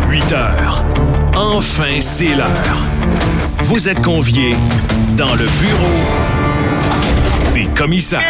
8 heures. Enfin, c'est l'heure. Vous êtes conviés dans le bureau des commissaires.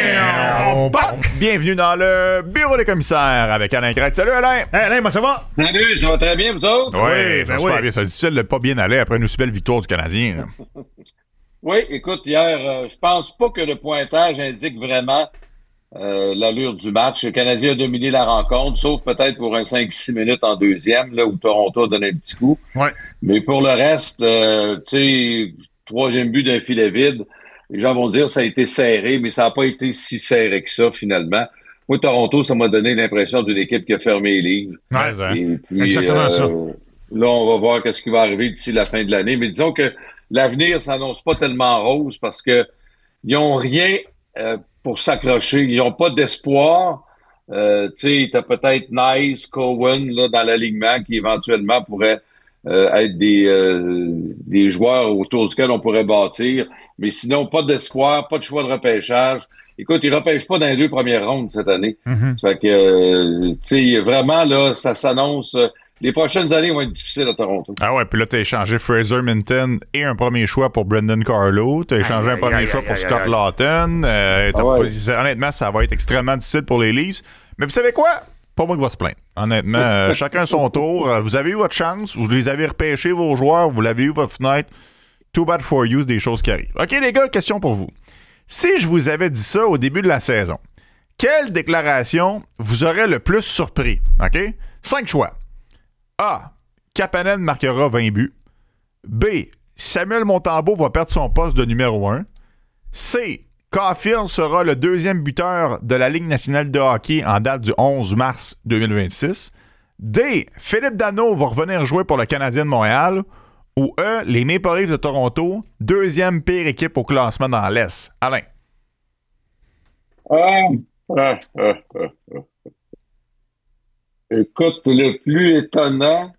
Bienvenue dans le bureau des commissaires avec Alain Crête. Salut Alain! Hey Alain, moi ça va? Salut, ça va très bien, vous autres? Oui, ça va super bien. C'est difficile de pas bien aller après une aussi belle victoire du Canadien. Oui, écoute, hier, je pense pas que le pointage indique vraiment l'allure du match. Le Canadien a dominé la rencontre, sauf peut-être pour un 5-6 minutes en deuxième, là où Toronto a donné un petit coup. Ouais. Mais pour le reste, tu sais, troisième but d'un filet vide, les gens vont dire que ça a été serré, mais ça n'a pas été si serré que ça, finalement. Moi, Toronto, ça m'a donné l'impression d'une équipe qui a fermé les livres. Ouais, Et puis, exactement ça. Là, on va voir ce qui va arriver d'ici la fin de l'année. Mais disons que l'avenir s'annonce pas tellement rose parce que ils n'ont rien pour s'accrocher. Ils n'ont pas d'espoir. Tu sais, t'as peut-être Nice, Cohen là, dans l'alignement qui éventuellement pourraient être des joueurs autour duquel on pourrait bâtir. Mais sinon, pas d'espoir, pas de choix de repêchage. Écoute, ils ne repêchent pas dans les 2 premières rondes cette année. Mm-hmm. Ça fait que, tu sais, vraiment, là, ça s'annonce. Les prochaines années vont être difficiles à Toronto. Ah ouais, puis là, t'as échangé Fraser Minton et un premier choix pour Brendan Carlo. T'as échangé un premier choix pour Scott Lawton. Honnêtement, ça va être extrêmement difficile pour les Leafs. Mais vous savez quoi? Pas moi qui va se plaindre. Honnêtement, chacun son tour. Vous avez eu votre chance. Vous les avez repêchés, vos joueurs. Vous l'avez eu, votre fenêtre. Too bad for you, c'est des choses qui arrivent. OK, les gars, question pour vous. Si je vous avais dit ça au début de la saison, quelle déclaration vous aurait le plus surpris? OK? 5 choix. A. Kapanen marquera 20 buts. B. Samuel Montembeault va perdre son poste de numéro 1. C. Caulfield sera le 2e buteur de la Ligue nationale de hockey en date du 11 mars 2026. D. Philippe Danault va revenir jouer pour le Canadien de Montréal. Ou E. Les Maple Leafs de Toronto, 2e pire équipe au classement dans l'Est. Alain. Écoute, le plus étonnant,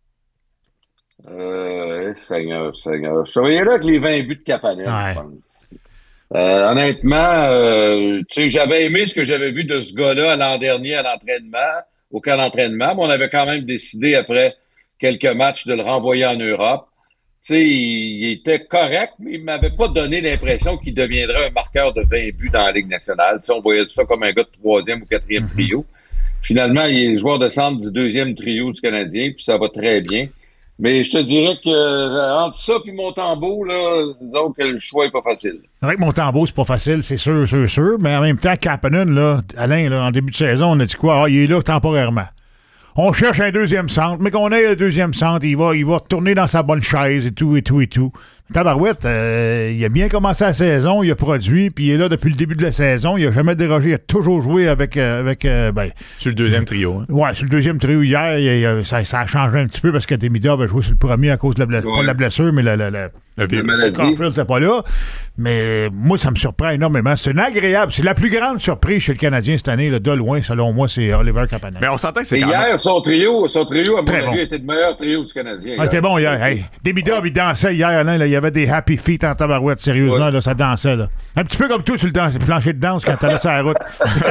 Seigneur. Je travaillais là avec les 20 buts de Kapanen, je pense. Honnêtement, tu sais, j'avais aimé ce que j'avais vu de ce gars-là l'an dernier à l'entraînement, au camp d'entraînement, mais on avait quand même décidé après quelques matchs de le renvoyer en Europe. Tu sais, il était correct, mais il m'avait pas donné l'impression qu'il deviendrait un marqueur de 20 buts dans la Ligue nationale. Tu sais, on voyait ça comme un gars de 3e ou 4e trio. Finalement, il est le joueur de centre du 2e trio du Canadien, puis ça va très bien. Mais je te dirais que entre ça et Montembeault, là, disons que le choix n'est pas facile. Avec Montembeault, c'est pas facile, c'est sûr. Mais en même temps, Kapanen, là, Alain, là, en début de saison, on a dit quoi? Ah, il est là temporairement. On cherche un 2e centre, mais qu'on ait le 2e centre, il va retourner dans sa bonne chaise et tout. Tabarouette, il a bien commencé la saison, il a produit, puis il est là depuis le début de la saison. Il n'a jamais dérogé, il a toujours joué avec sur le 2e trio. Hein? Ouais, sur le 2e trio hier, ça a changé un petit peu parce que Demida avait joué sur le premier à cause de la blessure, pas de la blessure, mais le maladie. Caulfield n'était pas là. Mais moi, ça me surprend énormément. C'est agréable. C'est la plus grande surprise chez le Canadien cette année, là, de loin, selon moi, c'est Oliver Kapanen. Mais on s'entend que c'est quand même... Hier, son trio, à mon Très avis, bon. était le meilleur trio du Canadien. C'était bon hier. Hey, Demidov, il dansait hier, Alain. Là, il y avait des happy feet en tabarouette, sérieusement. Ouais. Là, ça dansait. Là. Un petit peu comme tout sur le plancher de danse quand t'allais sur la route.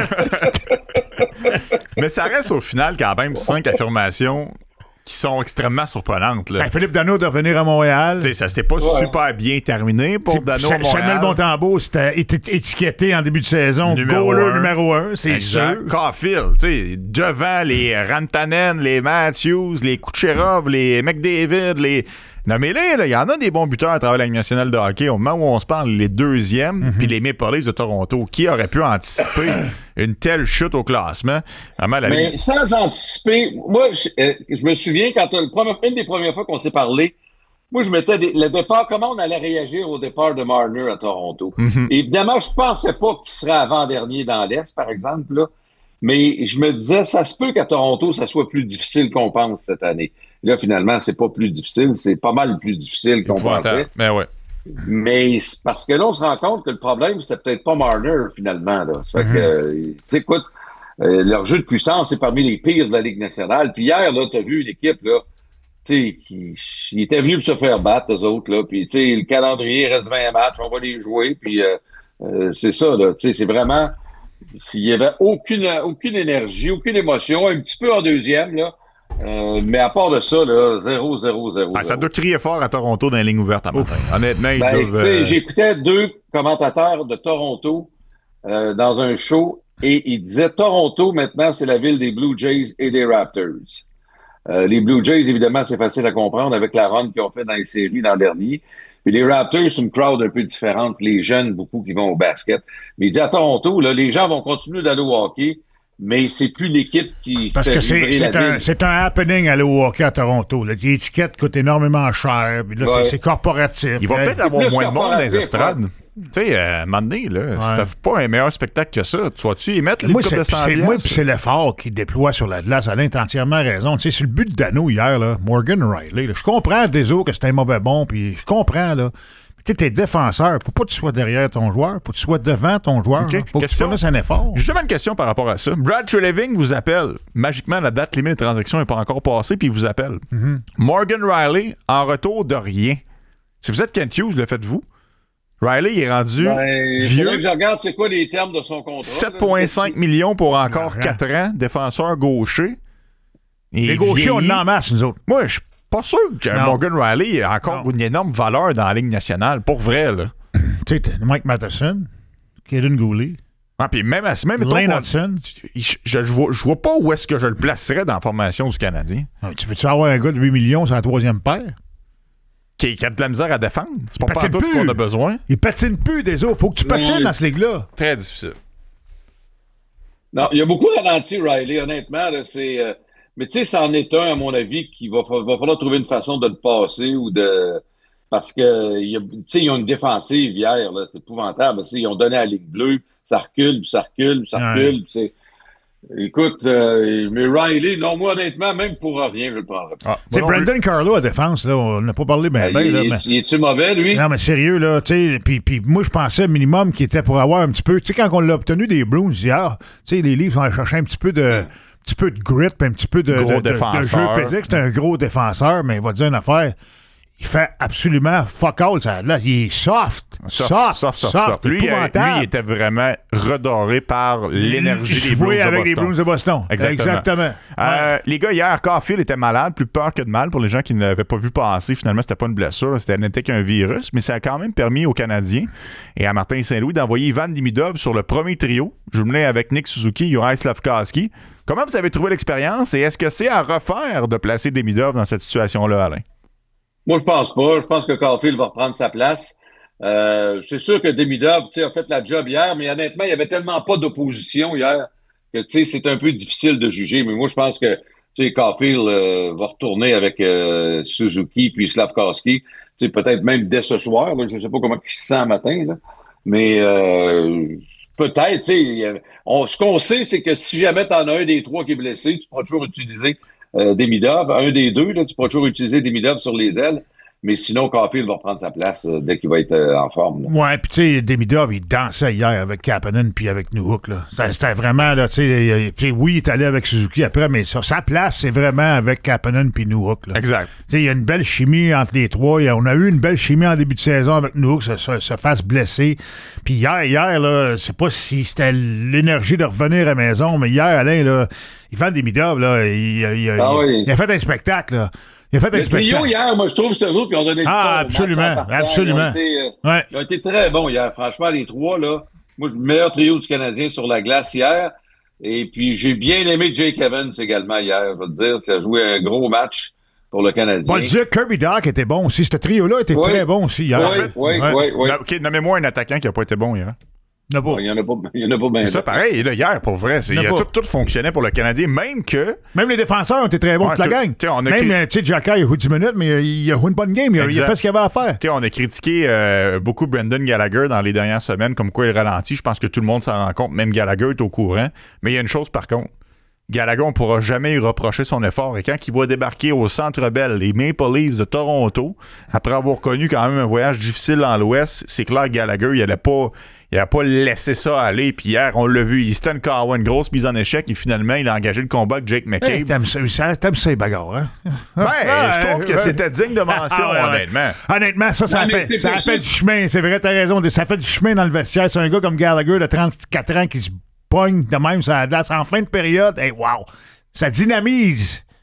Mais ça reste au final quand même 5 affirmations qui sont extrêmement surprenantes. Là. Ben, Philippe Danault de revenir à Montréal. T'sais, ça s'était pas super bien terminé pour Danault à Montréal. Samuel Montembeault, c'était étiqueté en début de saison. Goaler numéro 1, c'est exact. sûr. Caulfield, devant les Rantanen, les Matthews, les Kucherov, les McDavid, les... Nommez-les, il y en a des bons buteurs à travers la Ligue nationale de hockey. Au moment où on se parle, les 2e, puis les Maple Leafs de Toronto. Qui aurait pu anticiper une telle chute au classement? Mais sans anticiper, moi, je me souviens quand une des premières fois qu'on s'est parlé, moi, je mettais le départ, comment on allait réagir au départ de Marner à Toronto. Et évidemment, je pensais pas qu'il serait avant-dernier dans l'Est, par exemple, là. Mais je me disais, ça se peut qu'à Toronto, ça soit plus difficile qu'on pense cette année. Là, finalement, c'est pas plus difficile, c'est pas mal plus difficile qu'on pensait. Mais ouais. Mais parce que là, on se rend compte que le problème, c'était peut-être pas Marner, finalement. Là. Ça fait que, tu sais, écoute, leur jeu de puissance est parmi les pires de la Ligue nationale. Puis hier, là, t'as vu l'équipe, là, tu sais, ils étaient venus pour se faire battre, eux autres, là. Puis, tu sais, le calendrier reste 20 matchs, on va les jouer. Puis, c'est ça, là. Tu sais, c'est vraiment... Il n'y avait aucune énergie, aucune émotion. Un petit peu en deuxième, là. Mais à part de ça, là, 0-0-0. Ça doit crier fort à Toronto dans les lignes ouvertes à matin. Honnêtement, ils doivent... J'écoutais 2 commentateurs de Toronto dans un show et ils disaient Toronto, maintenant, c'est la ville des Blue Jays et des Raptors. Les Blue Jays, évidemment, c'est facile à comprendre avec la run qu'ils ont fait dans les séries l'an dernier. Puis les Raptors, c'est une crowd un peu différente. Les jeunes, beaucoup qui vont au basket. Mais il dit à Toronto, là, les gens vont continuer d'aller au hockey, mais c'est plus l'équipe qui parce fait que c'est un happening aller au hockey à Toronto. Là. Les étiquettes coûtent énormément cher. Puis là, c'est corporatif. Il va peut-être avoir moins de monde dans les estrades. Ouais. Tu sais, à un moment donné, là, si t'as pas un meilleur spectacle que ça, tu vas-tu y mettre les coupes de 100 piastres? Moi, puis c'est l'effort qu'il déploie sur la glace. Alain, t'as entièrement raison. Tu sais, sur le but de Dano hier, là, Morgan Riley, là, je comprends des autres que c'était un mauvais bon, puis je comprends, là. Tu sais, t'es défenseur. Faut pas que tu sois derrière ton joueur. Faut que tu sois devant ton joueur. Okay. Faut que tu fournisses un effort. Justement, une question par rapport à ça. Brad Treliving vous appelle. Magiquement, la date limite de transaction n'est pas encore passée, puis il vous appelle. Mm-hmm. Morgan Riley, en retour de rien. Si vous êtes Kent Hughes, le faites-vous? Riley, il est rendu vieux. Faudrait que je regarde c'est quoi les termes de son contrat. 7,5 millions pour encore 4 ans. Défenseur gaucher. Et les gauchers, on en masse, nous autres. Moi, je suis pas sûr que Morgan Riley a encore une énorme valeur dans la Ligue nationale. Pour vrai, là. Tu sais, Mike Matheson, Kaden Gooley. Ah, puis même Lane Hudson. Je vois pas où est-ce que je le placerais dans la formation du Canadien. Tu veux-tu avoir un gars de 8 millions sur la troisième paire? Qui a de la misère à défendre. C'est pas tout ce qu'on a besoin. Il patine plus des autres. Faut que tu patines dans ce ligue-là. Très difficile. Non, il y a beaucoup ralenti, Riley, honnêtement. Là, mais tu sais, c'en est un, à mon avis, qui va falloir trouver une façon de le passer ou de... Parce que, tu sais, ils ont une défensive hier, là, c'est épouvantable. Ils ont donné à la Ligue bleue, ça recule, puis ça recule, puis ça recule. Écoute, mais Riley, non, moi, honnêtement, même pour rien, je le prendrais pas. C'est Brandon Carlo à défense, là, on n'a pas parlé bien. Il est-tu mauvais, lui? Non, mais sérieux, là, tu sais, puis moi, je pensais minimum qu'il était pour avoir un petit peu, tu sais, quand on l'a obtenu des Bruins hier, tu sais, les Leafs ont cherché un petit peu de grit, puis un petit peu de jeu physique. C'est un gros défenseur, mais il va te dire une affaire. Il fait absolument fuck all. Là, il est soft. Lui, il était vraiment redoré par l'énergie des Bruins de Boston. Avec les Bruins de Boston. Exactement. Les gars, hier, Caulfield était malade, plus peur que de mal pour les gens qui ne l'avaient pas vu passer. Finalement, c'était pas une blessure, n'était qu'un virus, mais ça a quand même permis aux Canadiens et à Martin Saint-Louis d'envoyer Ivan Demidov sur le premier trio, jumelé avec Nick Suzuki, Juraj Slafkovský. Comment vous avez trouvé l'expérience et est-ce que c'est à refaire de placer Demidov dans cette situation-là, Alain? Moi, je pense pas. Je pense que Caulfield va reprendre sa place. C'est sûr que Demidov a fait la job hier, mais honnêtement, il n'y avait tellement pas d'opposition hier que c'est un peu difficile de juger. Mais moi, je pense que Caulfield va retourner avec Suzuki puis Slafkovský. Peut-être même dès ce soir. Là, je ne sais pas comment il se sent matin. Là. Mais peut-être. Ce qu'on sait, c'est que si jamais tu en as un des trois qui est blessé, tu pourras toujours utiliser Demidov. Un des deux, là, tu pourras toujours utiliser Demidov sur les ailes. Mais sinon, Caulfield va reprendre sa place dès qu'il va être en forme. Là. Ouais, puis tu sais, Demidov, il dansait hier avec Kapanen puis avec Newhook. C'était vraiment, là, tu sais, oui, il est allé avec Suzuki après, mais sa place, c'est vraiment avec Kapanen puis Newhook. Là. Exact. Tu sais, il y a une belle chimie entre les trois. On a eu une belle chimie en début de saison avec Newhook, se fasse blesser. Puis hier, là, c'est pas si c'était l'énergie de revenir à la maison, mais hier, Alain, là, Ivan Demidov, là, il a fait un spectacle, là. Le trio hier, moi, je trouve que c'est eux autres qui ont donné le absolument. Ils ont été très bons hier. Franchement, les trois, là. Moi, le meilleur trio du Canadien sur la glace hier. Et puis, j'ai bien aimé Jake Evans également hier. Je veux te dire, ça a joué un gros match pour le Canadien. On va le dire, Kirby Dach était bon aussi. Ce trio-là était très bon aussi hier. Oui. OK, nommez-moi un attaquant qui n'a pas été bon hier. Il n'y en a pas bien. C'est ça, pareil. Là, hier, pour vrai, tout fonctionnait pour le Canadien, même les défenseurs ont été très bons toute la gang. Même, tu sais, Jacka, il a joué 10 minutes, mais il a joué une bonne game. Il a fait ce qu'il avait à faire. On a critiqué beaucoup Brendan Gallagher dans les dernières semaines, comme quoi il ralentit. Je pense que tout le monde s'en rend compte. Même Gallagher est au courant. Mais il y a une chose, par contre. Gallagher, on ne pourra jamais y reprocher son effort. Et quand il va débarquer au Centre Bell, les Maple Leafs de Toronto, après avoir connu quand même un voyage difficile dans l'Ouest, c'est clair que Gallagher, il n'a pas laissé ça aller. Puis hier, on l'a vu, Easton Cowan, grosse mise en échec, et finalement, il a engagé le combat avec Jake McCabe. Hey, t'aimes ça les bagarres, hein? Je trouve que c'était digne de mention, honnêtement. Honnêtement, ça a fait du chemin. C'est vrai, t'as raison. Ça fait du chemin dans le vestiaire. C'est un gars comme Gallagher de 34 ans qui se pogne de même sur la glace en fin de période. Hey, wow! Ça dynamise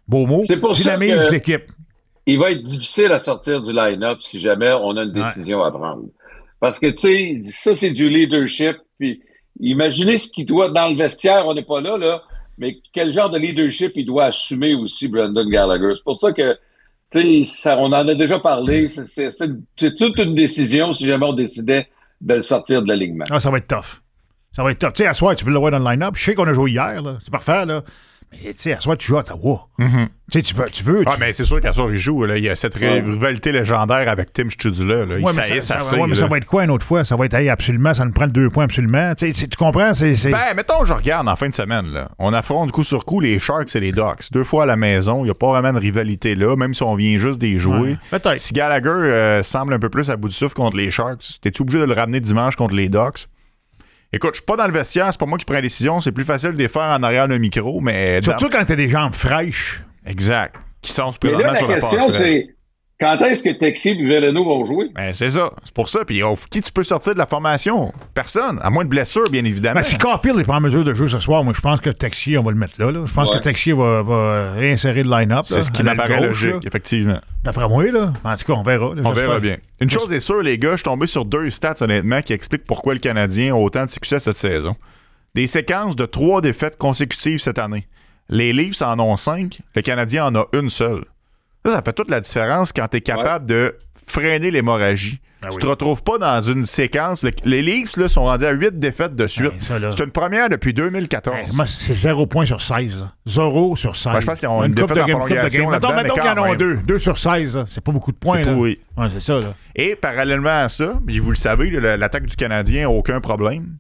Beau mot. C'est pour ça dynamise que l'équipe. il va être difficile à sortir du line-up si jamais on a une décision à prendre. Parce que, tu sais, ça, c'est du leadership. Puis, imaginez ce qu'il doit dans le vestiaire. On n'est pas là, mais quel genre de leadership il doit assumer aussi, Brendan Gallagher. C'est pour ça que, tu sais, on en a déjà parlé. C'est toute une décision si jamais on décidait de le sortir de l'alignement. Ah, ça va être tough. Ça va être tough. Tu sais, à soir, tu veux le voir dans le line-up. Je sais qu'on a joué hier, là. C'est parfait, là. Mais, tu sais, à soir, tu joues à Ottawa. Tu sais, tu veux. Ah, mais c'est sûr qu'à soir, il joue. Là. Il y a cette rivalité légendaire avec Tim Stützle. Là. Il saillisse assez. Mais ça va être quoi une autre fois? Ça va être, absolument, ça nous prend le 2 points, absolument. Tu comprends? Ben, mettons, je regarde en fin de semaine. Là. On affronte coup sur coup les Sharks et les Ducks. 2 fois à la maison. Il n'y a pas vraiment de rivalité là, même si on vient juste des jouer. Ouais, peut-être. Si Gallagher semble un peu plus à bout de souffle contre les Sharks, t'es-tu obligé de le ramener dimanche contre les Ducks? Écoute, je suis pas dans le vestiaire, c'est pas moi qui prends la décision, c'est plus facile de les faire en arrière d'un micro, mais... Surtout quand t'as des jambes fraîches. Exact. Qui sont Mais là, sur la la question, c'est quand est-ce que Texier et Veleno vont jouer? Ben, c'est ça. C'est pour ça. Puis, qui tu peux sortir de la formation? Personne. À moins de blessures, bien évidemment. Ben, si Caulfield n'est pas en mesure de jouer ce soir, moi, je pense que Texier, on va le mettre là. Je pense que Texier va réinsérer le line-up. C'est ce qui m'apparaît logique, effectivement. D'après moi, là. En tout cas, on verra. On verra bien. Une chose est sûre, les gars, je suis tombé sur 2 stats, honnêtement, qui expliquent pourquoi le Canadien a autant de succès cette saison. Des séquences de 3 défaites consécutives cette année. Les Leafs en ont 5, le Canadien en a une seule. Ça fait toute la différence quand tu es capable de freiner l'hémorragie. Tu te retrouves pas dans une séquence. Les Leafs là, sont rendus à 8 défaites de suite. C'est une première depuis 2014. Moi, c'est 0 points sur 16. 0 sur 16. Je pense qu'ils ont une défaite en prolongation. Mettons qu'ils en ont 2. 2 sur 16. Là. C'est pas beaucoup de points. C'est pourri. Ouais, c'est ça. Là. Et parallèlement à ça, vous le savez, l'attaque du Canadien n'a aucun problème.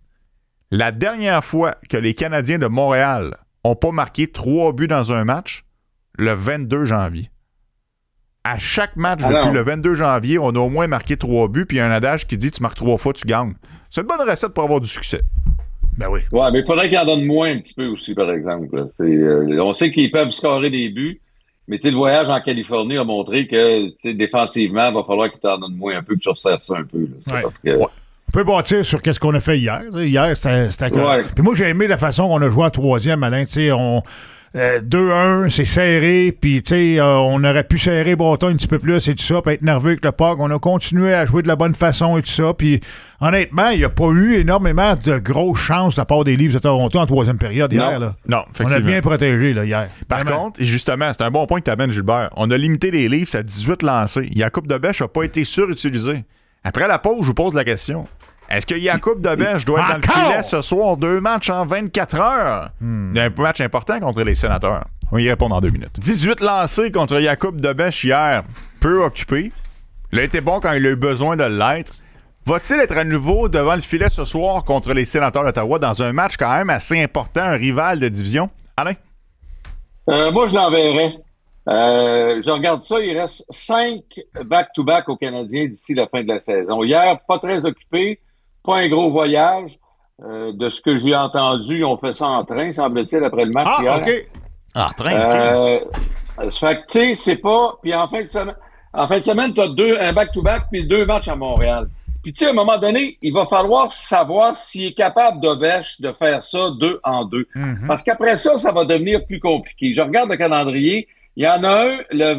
La dernière fois que les Canadiens de Montréal n'ont pas marqué 3 buts dans un match, le 22 janvier. À chaque match depuis le 22 janvier, on a au moins marqué 3 buts, puis il y a un adage qui dit tu marques 3 fois, tu gagnes. C'est une bonne recette pour avoir du succès. Ben oui. Ouais, mais il faudrait qu'ils en donnent moins un petit peu aussi, par exemple. On sait qu'ils peuvent scorer des buts, mais le voyage en Californie a montré que défensivement, il va falloir qu'ils t'en donnent moins un peu, que tu resserres ça un peu. Là. Parce que... On peut bâtir sur ce qu'on a fait hier. Hier, c'était correct. Puis moi, j'ai aimé la façon qu'on a joué à 3e, Alain. 2-1, c'est serré, puis on aurait pu serrer Breton un petit peu plus et tout ça, puis être nerveux avec le puck. On a continué à jouer de la bonne façon et tout ça, puis honnêtement, il n'y a pas eu énormément de grosses chances de la part des Leafs de Toronto en 3e période hier. Là. Non, effectivement. On a bien protégé là, hier. Par contre, et justement, c'est un bon point que tu amènes, Gilbert. On a limité les Leafs à 18 lancés. Jakub Dobeš n'a pas été surutilisé. Après la pause, je vous pose la question. Est-ce que Jakub Dobeš doit être dans le filet ce soir? 2 matchs en 24 heures. Il y a un match important contre les Sénateurs. On va y répondre en 2 minutes. 18 lancés contre Jakub Dobeš hier. Peu occupé. Il a été bon quand il a eu besoin de l'être. Va-t-il être à nouveau devant le filet ce soir contre les Sénateurs d'Ottawa dans un match quand même assez important, un rival de division? Alain? Moi, je l'enverrais. Je regarde ça, il reste 5 back-to-back aux Canadiens d'ici la fin de la saison. Hier, pas très occupé. Pas un gros voyage. De ce que j'ai entendu, ils ont fait ça en train, semble-t-il, après le match hier. OK. En train, OK. Ça fait que, tu sais, c'est pas... Puis en fin de semaine, tu as un back-to-back puis 2 matchs à Montréal. Puis, tu sais, à un moment donné, il va falloir savoir s'il est capable Dobeš de faire ça 2 en 2. Mm-hmm. Parce qu'après ça, ça va devenir plus compliqué. Je regarde le calendrier. Il y en a un, le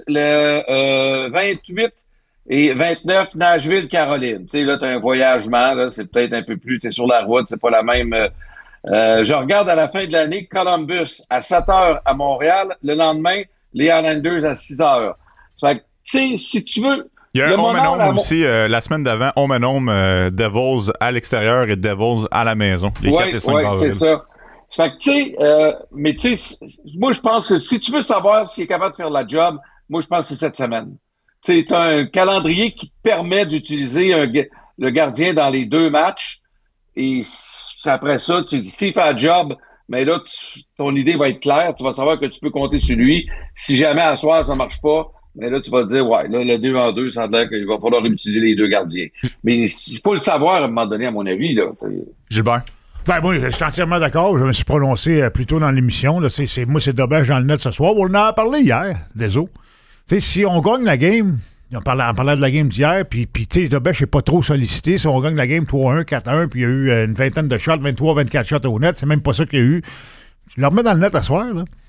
28... et 29, Nashville, Caroline. Tu sais, là, tu as un voyagement, là, c'est peut-être un peu plus, tu es sur la route, c'est pas la même. Je regarde à la fin de l'année, Columbus à 7h à Montréal. Le lendemain, les Islanders à 6h. Fait que, tu sais, si tu veux. Il y a un home and home aussi, la semaine d'avant, home and home, Devils à l'extérieur et Devils à la maison. Les 4 et 5 avril. C'est ça. Fait que, tu sais, mais tu sais, moi, je pense que si tu veux savoir s'il est capable de faire la job, moi, je pense que c'est cette semaine. C'est un calendrier qui te permet d'utiliser le gardien dans les 2 matchs. Et après ça, tu dis, s'il fait un job, mais là, ton idée va être claire. Tu vas savoir que tu peux compter sur lui. Si jamais à soir, ça marche pas, mais là, tu vas te dire, ouais, là, le 2 en 2, ça a l'air qu'il va falloir utiliser les 2 gardiens. Mais il faut le savoir à un moment donné, à mon avis. Là, Gilbert? Ben moi, je suis entièrement d'accord. Je me suis prononcé plus tôt dans l'émission. Là. Moi, c'est Dobeš dans le net ce soir. On en a parlé hier, désolé. Tu sais, si on gagne la game, on parlait de la game d'hier, puis tu sais, Dobeš n'est pas trop sollicité. Si on gagne la game 3-1, 4-1, puis il y a eu une vingtaine de shots, 23-24 shots au net, c'est même pas ça qu'il y a eu. Tu le remets dans le net à soir, là.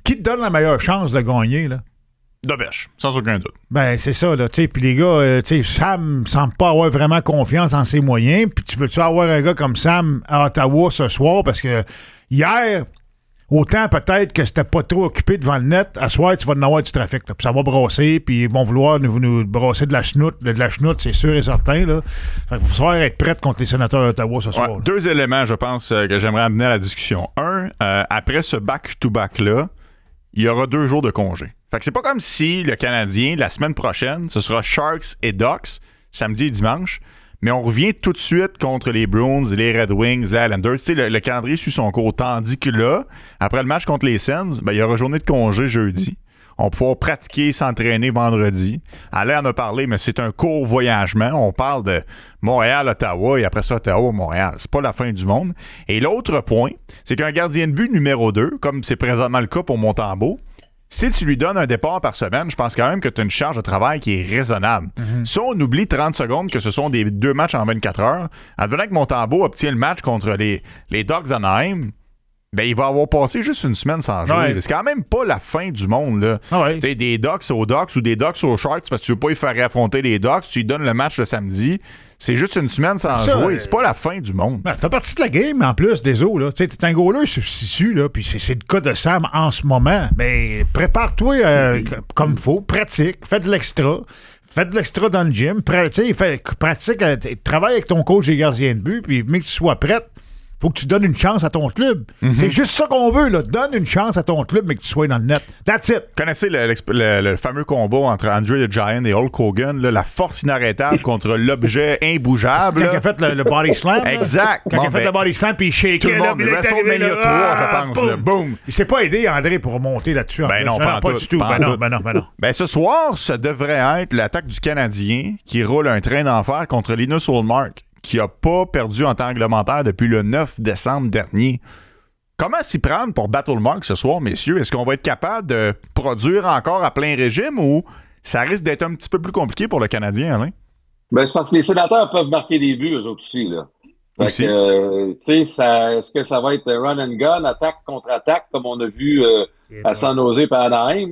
qui te donne la meilleure chance de gagner, là? Dobèche, sans aucun doute. Ben, c'est ça, là, tu sais. Puis les gars, tu sais, Sam semble pas avoir vraiment confiance en ses moyens. Puis tu veux-tu avoir un gars comme Sam à Ottawa ce soir? Parce que hier, autant peut-être que c'était pas trop occupé devant le net, à soir, tu vas en avoir du trafic, là. Puis ça va brasser, puis ils vont vouloir nous brasser de la chenoute. De la chenoute, c'est sûr et certain, là. Fait qu'il faut savoir être prêt contre les sénateurs d'Ottawa ce soir. Deux éléments, je pense, que j'aimerais amener à la discussion. Après ce back-to-back-là, il y aura 2 jours de congé. Fait que c'est pas comme si le Canadien, la semaine prochaine, ce sera Sharks et Ducks, samedi et dimanche, mais on revient tout de suite contre les Bruins, les Red Wings, les Islanders. Tu sais, le calendrier suit son cours. Tandis que là, après le match contre les Sens, il y aura journée de congé jeudi. On va pouvoir pratiquer, s'entraîner vendredi. Alain en a parlé, mais c'est un court voyagement. On parle de Montréal, Ottawa, et après ça, Ottawa, Montréal. C'est pas la fin du monde. Et l'autre point, c'est qu'un gardien de but numéro 2, comme c'est présentement le cas pour Montembeault, si tu lui donnes un départ par semaine, je pense quand même que tu as une charge de travail qui est raisonnable. Si on oublie 30 secondes que ce sont des 2 matchs en 24 heures, advenant que Montembeault obtient le match contre les Ducks d'Anaheim, ben il va avoir passé juste une semaine sans jouer. Ouais. C'est quand même pas la fin du monde, là. Tu sais, des Ducks aux Ducks ou des Ducks aux Sharks, parce que tu veux pas y faire affronter les Ducks, tu lui donnes le match le samedi. C'est juste une semaine sans jouer. C'est pas la fin du monde. Ça fait partie de la game, en plus, des eaux, là. Tu sais, t'es un goaler substitut, là, puis c'est le cas de Sam en ce moment. Mais prépare-toi comme il faut, pratique, fais de l'extra. Fais de l'extra dans le gym. Pratique, travaille avec ton coach des gardiens de but, puis mais que tu sois prête. Faut que tu donnes une chance à ton club. C'est juste ça qu'on veut, là. Donne une chance à ton club, mais que tu sois dans le net. That's it. Connaissez le fameux combat entre Andre the Giant et Hulk Hogan, là, la force inarrêtable contre l'objet imbougeable. Quand il a fait le body slam. Exact. Quand il a fait le body slam, puis il shakeait. Tout le monde, WrestleMania 3, je pense. Boum. Il s'est pas aidé, André, pour remonter là-dessus. Non, pas du tout. Ben non. Ben ce soir, ça devrait être l'attaque du Canadien qui roule un train d'enfer contre Linus Ullmark, qui n'a pas perdu en temps réglementaire depuis le 9 décembre dernier. Comment s'y prendre pour battre Ullmark ce soir, messieurs? Est-ce qu'on va être capable de produire encore à plein régime ou ça risque d'être un petit peu plus compliqué pour le Canadien, Alain? Ben, c'est parce que les sénateurs peuvent marquer des buts, eux autres aussi, là. Fait que, tu sais, est-ce que ça va être run and gun, attaque contre attaque, comme on a vu à San Jose et à Anaheim,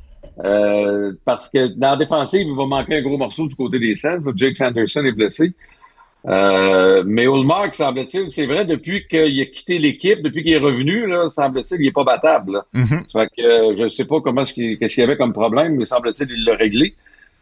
là? Parce que dans la défensive, il va manquer un gros morceau du côté des Sens. Jake Sanderson est blessé. Mais Ullmark, semble-t-il, c'est vrai, depuis qu'il a quitté l'équipe, depuis qu'il est revenu, là, semble-t-il, il n'est pas battable. Ça fait que je ne sais pas qu'est-ce qu'il y avait comme problème, mais semble-t-il, il l'a réglé.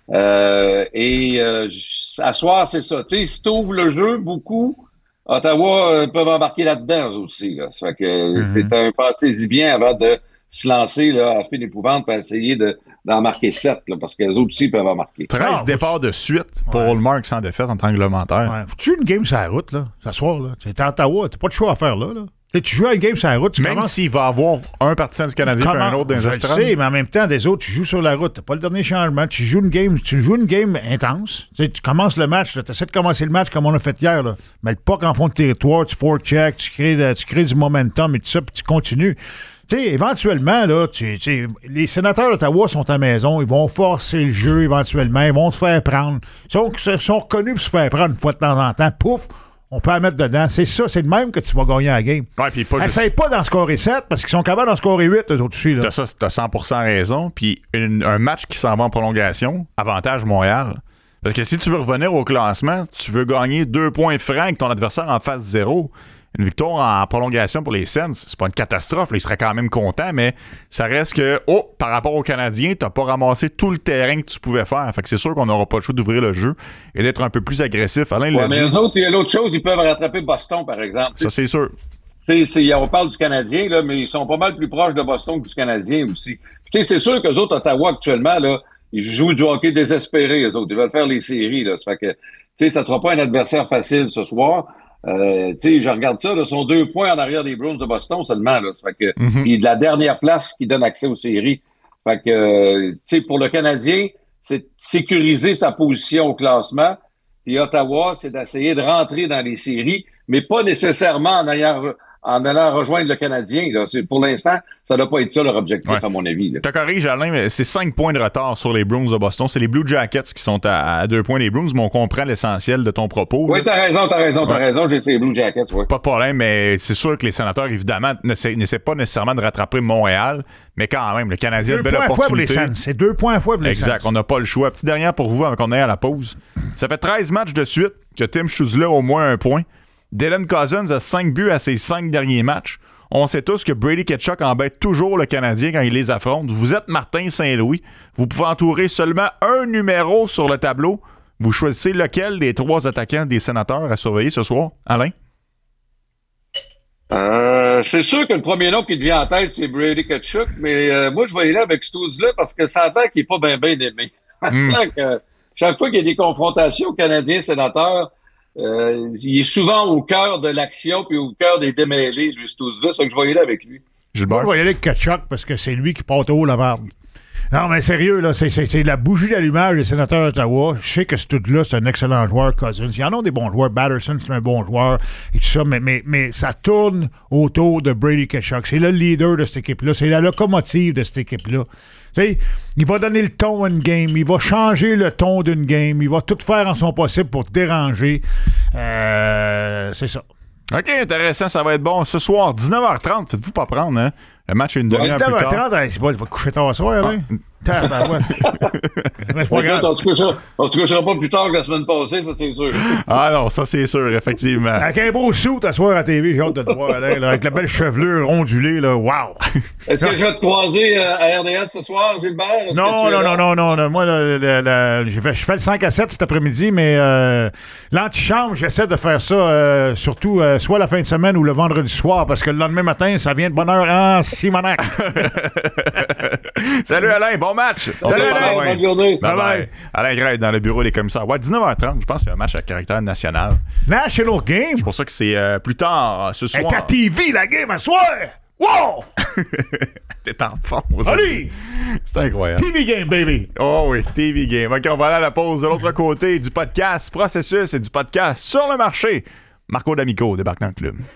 À soir, c'est ça. Tu sais, si tu ouvres le jeu, beaucoup, Ottawa peuvent embarquer là-dedans aussi. Là. Ça fait que c'est un passez-y bien avant de se lancer là, à fil d'épouvante pour essayer d'en marquer 7, là, parce que les autres aussi peuvent en marquer. 13 départs de suite pour Ullmark sans défaite en temps réglementaire. Ouais. Faut-tu une game sur la route, là, ce soir, là? T'es à Ottawa, t'as pas de choix à faire là. Tu joues à une game sur la route, tu même commences... s'il va avoir un partisan du Canadien et un autre dans les estrades. Je sais, mais en même temps, des autres, tu joues sur la route. T'as pas le dernier changement. Tu joues une game intense. Tu commences le match. Tu essaies de commencer le match comme on a fait hier. Là. Mais le puck en fond de territoire, tu forecheck, tu crées du momentum et tout ça, puis tu continues. Tu sais, éventuellement, là, les sénateurs d'Ottawa sont à la maison. Ils vont forcer le jeu éventuellement. Ils vont se faire prendre. Ils sont reconnus pour se faire prendre une fois de temps en temps. Pouf! On peut la mettre dedans. C'est ça, c'est de même que tu vas gagner la game. Ouais, puis essaye pas d'en scorer 7 parce qu'ils sont capables d'en scorer 8, eux autres aussi. Là. T'as 100% raison. Puis un match qui s'en va en prolongation, avantage Montréal. Parce que si tu veux revenir au classement, tu veux gagner 2 points francs avec ton adversaire en face 0. Une victoire en prolongation pour les Sens, c'est pas une catastrophe. Là, ils seraient quand même contents, mais ça reste que, par rapport aux Canadiens, t'as pas ramassé tout le terrain que tu pouvais faire. Fait que c'est sûr qu'on n'aura pas le choix d'ouvrir le jeu et d'être un peu plus agressif. Alain mais eux autres, il y a l'autre chose, ils peuvent rattraper Boston, par exemple. Ça, c'est sûr. On parle du Canadien, là, mais ils sont pas mal plus proches de Boston que du Canadien aussi. C'est sûr qu'eux autres, Ottawa, actuellement, là, ils jouent du hockey désespéré, eux autres. Ils veulent faire les séries. Là. Ça fait que, ça ne sera pas un adversaire facile ce soir. Je regarde ça, là, sont 2 points en arrière des Bruins de Boston seulement. Là, ça fait que, puis de la dernière place qui donne accès aux séries. Fait que, pour le Canadien, c'est sécuriser sa position au classement. Puis Ottawa, c'est d'essayer de rentrer dans les séries, mais pas nécessairement en ayant en allant rejoindre le Canadien. Là. Pour l'instant, ça ne doit pas être ça leur objectif, à mon avis. Tu corriges, Alain, mais c'est 5 points de retard sur les Bruins de Boston. C'est les Blue Jackets qui sont à 2 points des Bruins, mais on comprend l'essentiel de ton propos. Oui, t'as raison. J'ai les Blue Jackets, oui. Pas de problème, mais c'est sûr que les Sénateurs, évidemment, n'essaient pas nécessairement de rattraper Montréal, mais quand même, le Canadien a une belle opportunité. C'est 2 points à fois pour les Sens. Exact, on n'a pas le choix. Petite dernière pour vous avant qu'on aille à la pause. Ça fait 13 matchs de suite que Tim Stützle a au moins 1 point. Dylan Cousins a 5 buts à ses 5 derniers matchs. On sait tous que Brady Tkachuk embête toujours le Canadien quand il les affronte. Vous êtes Martin Saint-Louis. Vous pouvez entourer seulement un numéro sur le tableau. Vous choisissez lequel des 3 attaquants des Sénateurs à surveiller ce soir? Alain? C'est sûr que le premier nom qui te vient en tête, c'est Brady Tkachuk, mais moi, je vais y aller avec Stützle parce que ça entend qu'il n'est pas bien aimé. Chaque fois qu'il y a des confrontations Canadiens-Sénateurs, il est souvent au cœur de l'action puis au cœur des démêlés, lui, Stützle. C'est que je vais y aller avec lui. Moi, je vais y aller avec Tkachuk parce que c'est lui qui porte haut la barbe. Non, mais sérieux, là, c'est la bougie d'allumage des Sénateurs d'Ottawa. Je sais que Stützle, c'est un excellent joueur, Cousins. Il y en a des bons joueurs. Batterson, c'est un bon joueur et tout ça, mais ça tourne autour de Brady Tkachuk. C'est le leader de cette équipe-là. C'est la locomotive de cette équipe-là. Tu sais, il va donner le ton à une game. Il va changer le ton d'une game. Il va tout faire en son possible pour te déranger. C'est ça. OK, intéressant, ça va être bon. Ce soir, 19h30, faites-vous pas prendre, hein? Le match est une demi-heure plus tard. 19h30, c'est bon, il va coucher tard soir, là. Mais c'est pas grave. On se couchera pas plus tard que la semaine passée, ça c'est sûr. Ah non, ça c'est sûr, effectivement. Avec un beau shoot à soir à TV, j'ai hâte de te voir, là, avec la belle chevelure ondulée, là, wow! Est-ce que je vais te croiser à RDS ce soir, Gilbert? Non. Moi, je fais le 5 à 7 cet après-midi, mais l'antichambre, j'essaie de faire ça surtout soit la fin de semaine ou le vendredi soir, parce que le lendemain matin, ça vient de bonne heure en Simonac. Salut Alain, bon match! Salut Alain, bonne journée. Bye-bye. Alain Gray dans le bureau des commissaires. Ouais, 19h30, je pense que c'est un match à caractère national. National Game? C'est pour ça que c'est plus tard ce soir. Et ta TV, la game à soir! Wow! T'es en forme aujourd'hui. Allez! C'est incroyable. TV Game, baby! Oh oui, TV Game. OK, on va aller à la pause de l'autre côté du podcast Processus et du podcast Sur le marché. Marco D'Amico débarque dans le club.